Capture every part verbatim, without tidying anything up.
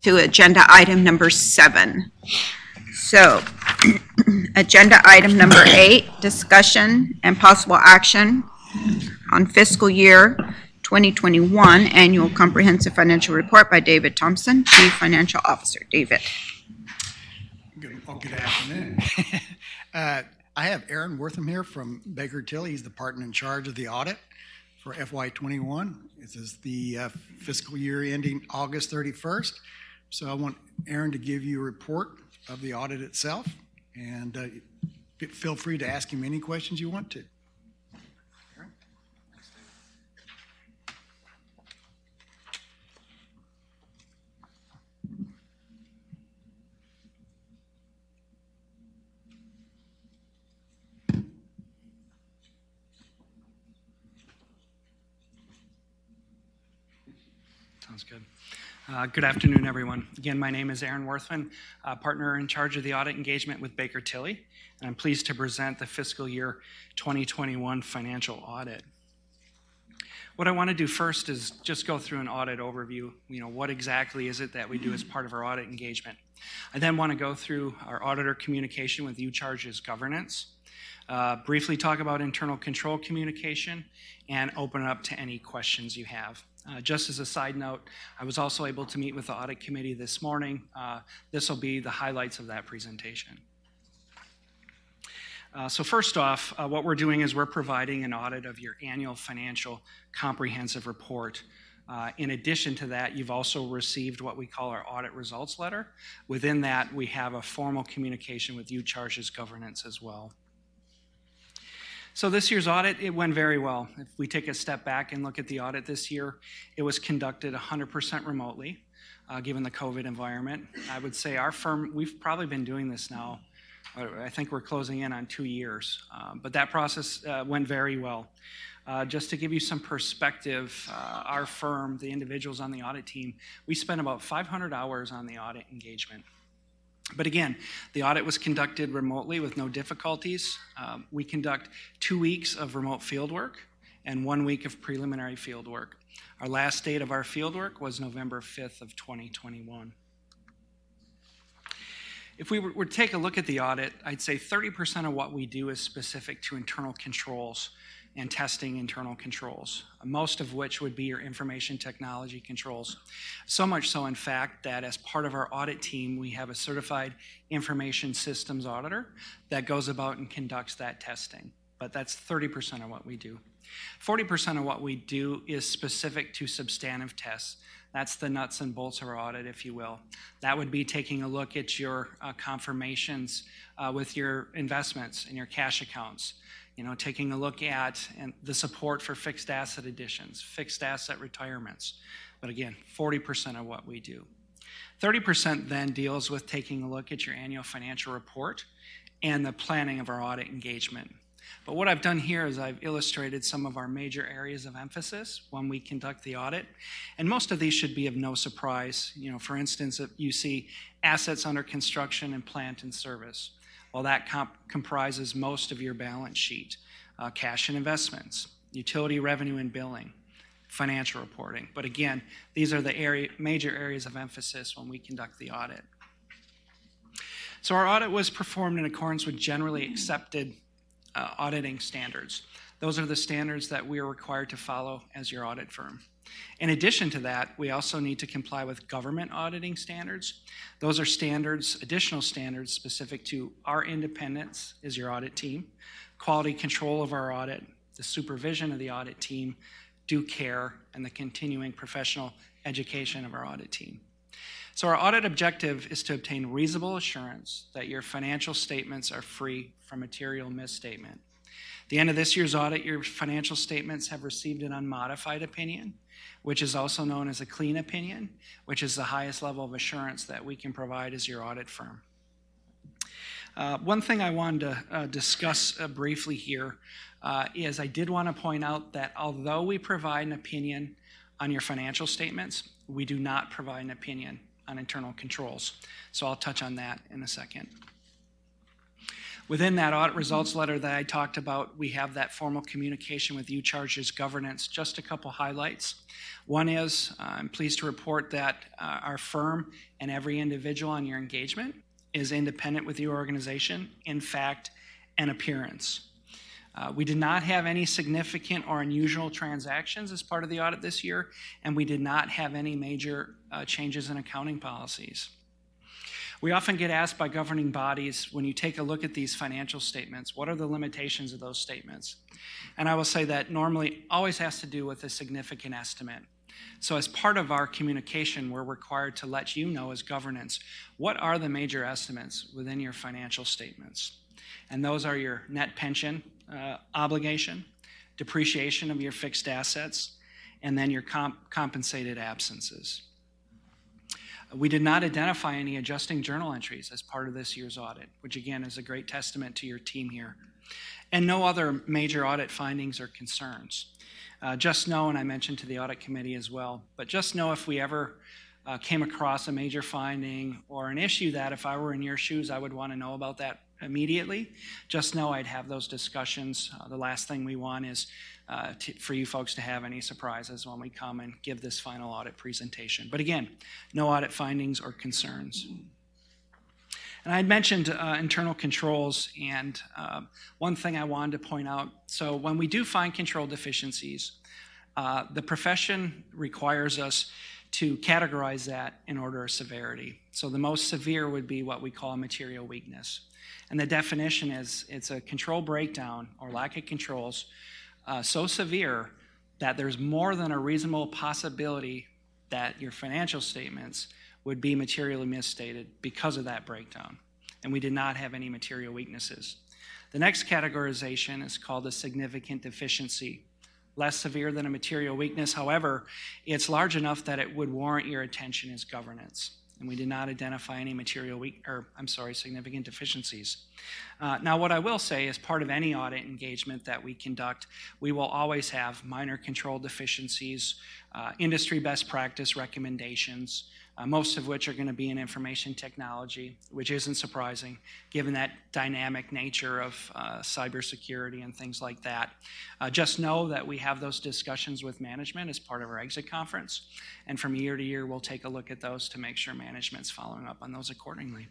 to agenda item number seven. So, agenda item number eight, discussion and possible action on fiscal year twenty twenty-one annual comprehensive financial report by David Thompson, Chief Financial Officer. David. Good, well, good afternoon. uh, I have Aaron Wortham here from Baker Tilly. He's the partner in charge of the audit for F Y twenty-one. This is the uh, fiscal year ending August thirty-first. So I want Aaron to give you a report of the audit itself, and uh, feel free to ask him any questions you want to. Aaron? Sounds good. Uh, good afternoon, everyone. Again, my name is Aaron Worthman, uh, partner in charge of the audit engagement with Baker Tilly, and I'm pleased to present the fiscal year twenty twenty-one financial audit. What I want to do first is just go through an audit overview. You know, what exactly is it that we do as part of our audit engagement? I then want to go through our auditor communication with U-Charge's governance, uh, briefly talk about internal control communication, and open it up to any questions you have. Uh, just as a side note, I was also able to meet with the audit committee this morning. Uh, this will be the highlights of that presentation. Uh, so first off, uh, what we're doing is we're providing an audit of your annual financial comprehensive report. Uh, in addition to that, you've also received what we call our audit results letter. Within that, we have a formal communication with U-Charge's governance as well. So this year's audit, it went very well. If we take a step back and look at the audit this year, it was conducted one hundred percent remotely, uh, given the COVID environment. I would say our firm, we've probably been doing this now, I think we're closing in on two years, uh, but that process uh, went very well. Uh, just to give you some perspective, uh, our firm, the individuals on the audit team, we spent about five hundred hours on the audit engagement. But again, the audit was conducted remotely with no difficulties. Um, we conduct two weeks of remote fieldwork and one week of preliminary fieldwork. Our last date of our fieldwork was November fifth of twenty twenty-one. If we were to take a look at the audit, I'd say thirty percent of what we do is specific to internal controls and testing internal controls, most of which would be your information technology controls. So much so, in fact, that as part of our audit team, we have a certified information systems auditor that goes about and conducts that testing. But that's thirty percent of what we do. forty percent of what we do is specific to substantive tests. That's the nuts and bolts of our audit, if you will. That would be taking a look at your uh, confirmations uh, with your investments and your cash accounts. You know, taking a look at and the support for fixed asset additions, fixed asset retirements. But again, forty percent of what we do. thirty percent then deals with taking a look at your annual financial report and the planning of our audit engagement. But what I've done here is I've illustrated some of our major areas of emphasis when we conduct the audit. And most of these should be of no surprise. You know, for instance, if you see assets under construction and plant and service. Well, that comp comprises most of your balance sheet, uh, cash and investments, utility revenue and billing, financial reporting. But again, these are the area, major areas of emphasis when we conduct the audit. So our audit was performed in accordance with generally accepted uh, auditing standards. Those are the standards that we are required to follow as your audit firm. In addition to that, we also need to comply with government auditing standards. Those are standards, additional standards specific to our independence as your audit team, quality control of our audit, the supervision of the audit team, due care, and the continuing professional education of our audit team. So our audit objective is to obtain reasonable assurance that your financial statements are free from material misstatement. At the end of this year's audit, your financial statements have received an unmodified opinion, which is also known as a clean opinion, which is the highest level of assurance that we can provide as your audit firm. Uh, one thing I wanted to uh, discuss uh, briefly here uh, is I did want to point out that although we provide an opinion on your financial statements, we do not provide an opinion on internal controls. So I'll touch on that in a second. Within that audit results letter that I talked about, we have that formal communication with U-Charge's governance. Just a couple highlights. One is, uh, I'm pleased to report that uh, our firm and every individual on your engagement is independent with your organization in fact and appearance. Uh, we did not have any significant or unusual transactions as part of the audit this year, and we did not have any major uh, changes in accounting policies. We often get asked by governing bodies, when you take a look at these financial statements, what are the limitations of those statements? And I will say that normally always has to do with a significant estimate. So as part of our communication, we're required to let you know as governance, what are the major estimates within your financial statements? And those are your net pension uh, obligation, depreciation of your fixed assets, and then your comp compensated absences. We did not identify any adjusting journal entries as part of this year's audit, which again is a great testament to your team here. And no other major audit findings or concerns. Uh, just know, and I mentioned to the audit committee as well, but just know if we ever uh, came across a major finding or an issue that if I were in your shoes, I would want to know about that immediately, just know I'd have those discussions. Uh, the last thing we want is uh, to, for you folks to have any surprises when we come and give this final audit presentation. But again, no audit findings or concerns. And I had mentioned uh, internal controls, and uh, one thing I wanted to point out, so when we do find control deficiencies, uh, the profession requires us to categorize that in order of severity. So the most severe would be what we call a material weakness. And the definition is it's a control breakdown or lack of controls uh, so severe that there's more than a reasonable possibility that your financial statements would be materially misstated because of that breakdown. And we did not have any material weaknesses. The next categorization is called a significant deficiency. Less severe than a material weakness, however, it's large enough that it would warrant your attention as governance. And we did not identify any material weak, or I'm sorry, significant deficiencies. Uh, now, what I will say, as part of any audit engagement that we conduct, we will always have minor control deficiencies, uh, industry best practice recommendations, uh, most of which are going to be in information technology, which isn't surprising given that dynamic nature of uh, cybersecurity and things like that. Uh, just know that we have those discussions with management as part of our exit conference, and from year to year we'll take a look at those to make sure management's following up on those accordingly.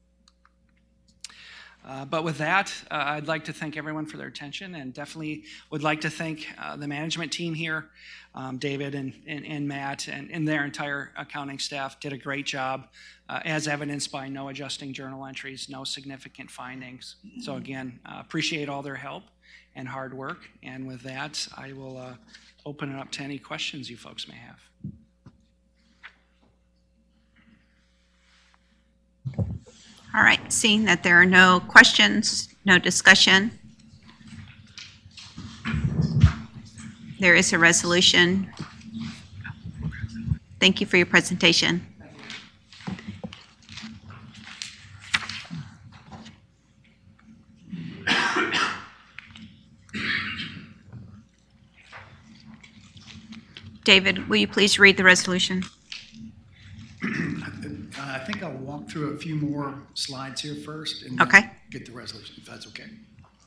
Uh, but with that, uh, I'd like to thank everyone for their attention, and definitely would like to thank uh, the management team here. Um, David and, and, and Matt and, and their entire accounting staff did a great job, uh, as evidenced by no adjusting journal entries, no significant findings. So again, uh, appreciate all their help and hard work. And with that, I will uh, open it up to any questions you folks may have. All right, seeing that there are no questions, no discussion, there is a resolution. Thank you for your presentation. David, will you please read the resolution? I think I'll walk through a few more slides here first and Okay. then get the resolution, if that's okay.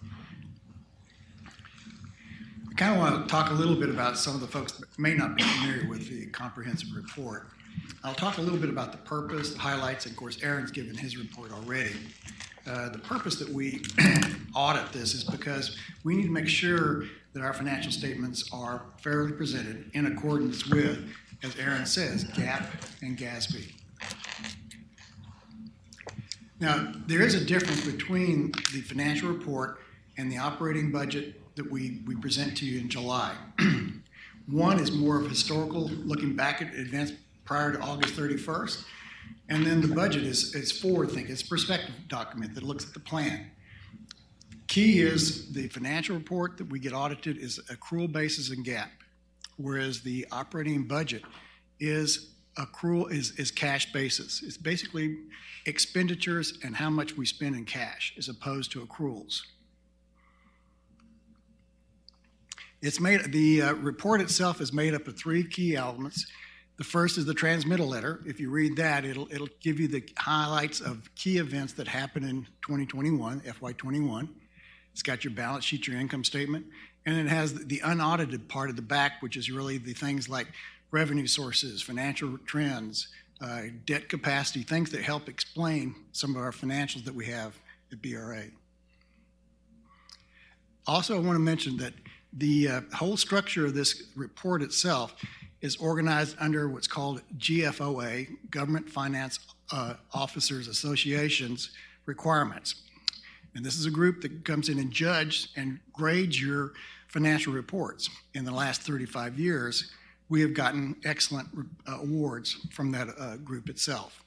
I kind of want to talk a little bit about some of the folks that may not be familiar with the comprehensive report. I'll talk a little bit about the purpose, the highlights, and of course Aaron's given his report already. Uh, the purpose that we audit this is because we need to make sure that our financial statements are fairly presented in accordance with, as Aaron says, GAAP and G A S B. Now, there is a difference between the financial report and the operating budget that we, we present to you in July. One is more of historical, looking back at events prior to August thirty-first, and then the budget is, is forward-thinking. It's a perspective document that looks at the plan. Key is the financial report that we get audited is accrual basis and GAAP, whereas the operating budget is accrual is, is cash basis. It's basically expenditures and how much we spend in cash as opposed to accruals. It's made, the uh, report itself is made up of three key elements. The first is the transmittal letter. If you read that, it'll, it'll give you the highlights of key events that happened in twenty twenty-one, F Y twenty-one. It's got your balance sheet, your income statement, and it has the unaudited part of the back, which is really the things like revenue sources, financial trends, uh, debt capacity, things that help explain some of our financials that we have at B R A. Also, I want to mention that the uh, whole structure of this report itself is organized under what's called G F O A, Government Finance uh, Officers Association's requirements. And this is a group that comes in and judges and grades your financial reports. In the last thirty-five years, we have gotten excellent uh, awards from that uh, group itself.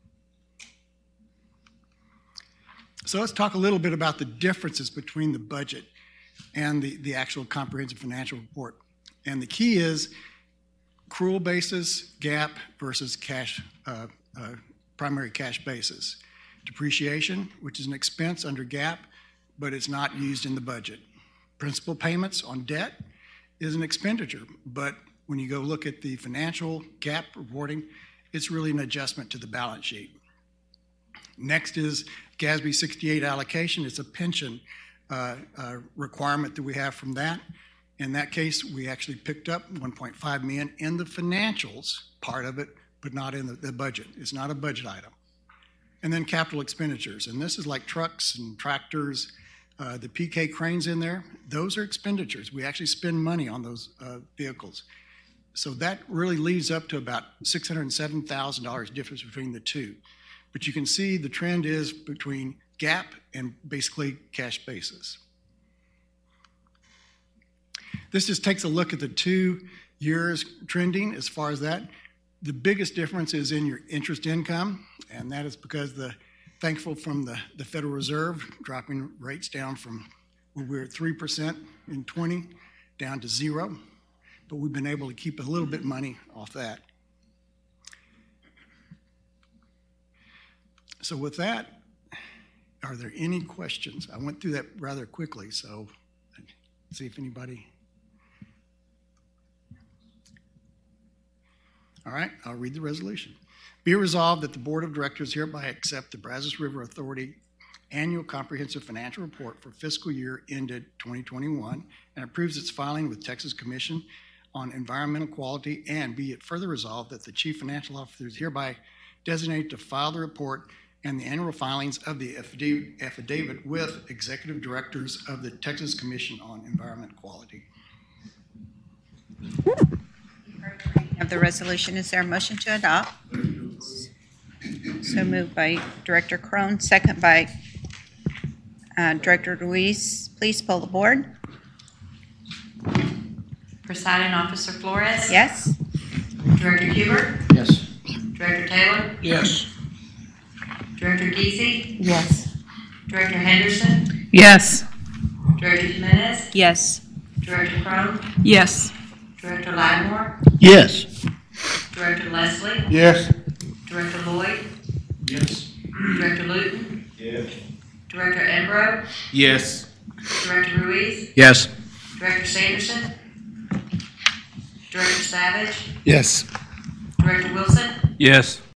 So let's talk a little bit about the differences between the budget and the, the actual comprehensive financial report. And the key is accrual basis, GAAP versus cash, uh, uh, primary cash basis. Depreciation, which is an expense under GAAP, but it's not used in the budget. Principal payments on debt is an expenditure, but when you go look at the financial GAAP reporting, it's really an adjustment to the balance sheet. Next is G A S B sixty-eight allocation. It's a pension uh, uh, requirement that we have from that. In that case, we actually picked up one point five million dollars in the financials part of it, but not in the, the budget. It's not a budget item. And then capital expenditures, and this is like trucks and tractors, uh, the P K cranes in there, those are expenditures. We actually spend money on those uh, vehicles. So that really leads up to about six hundred seven thousand dollars difference between the two. But you can see the trend is between GAAP and basically cash basis. This just takes a look at the two years trending as far as that. The biggest difference is in your interest income, and that is because the thankful from the, the Federal Reserve dropping rates down from where we were at three percent in twenty down to zero, but we've been able to keep a little bit of money off that. So with that, are there any questions? I went through that rather quickly, so let's see if anybody. All right, I'll read the resolution. Be it resolved that the Board of Directors hereby accept the Brazos River Authority Annual Comprehensive Financial Report for fiscal year ended twenty twenty-one and approves its filing with Texas Commission on Environmental Quality, and be it further resolved that the Chief Financial Officer is hereby designated to file the report and the annual filings of the affidavit with Executive Directors of the Texas Commission on Environmental Quality. Of the resolution, is there a motion to adopt? So moved by Director Crone, second by uh, Director Ruiz. Please poll the board. Presiding Officer Flores? Yes? Director Huber? Yes. Director Taylor? Yes. Director Geesey? Yes. Director Henderson? Yes. Director Jimenez? Yes. Director Crone? Yes. Director Lattimore? Yes. Director Leslie? Yes. Director Lloyd? Yes. Director Luton? Yes. Director Embro? Yes. Director Ruiz? Yes. Director Sanderson? Director Savage? Yes. Director Wilson? Yes.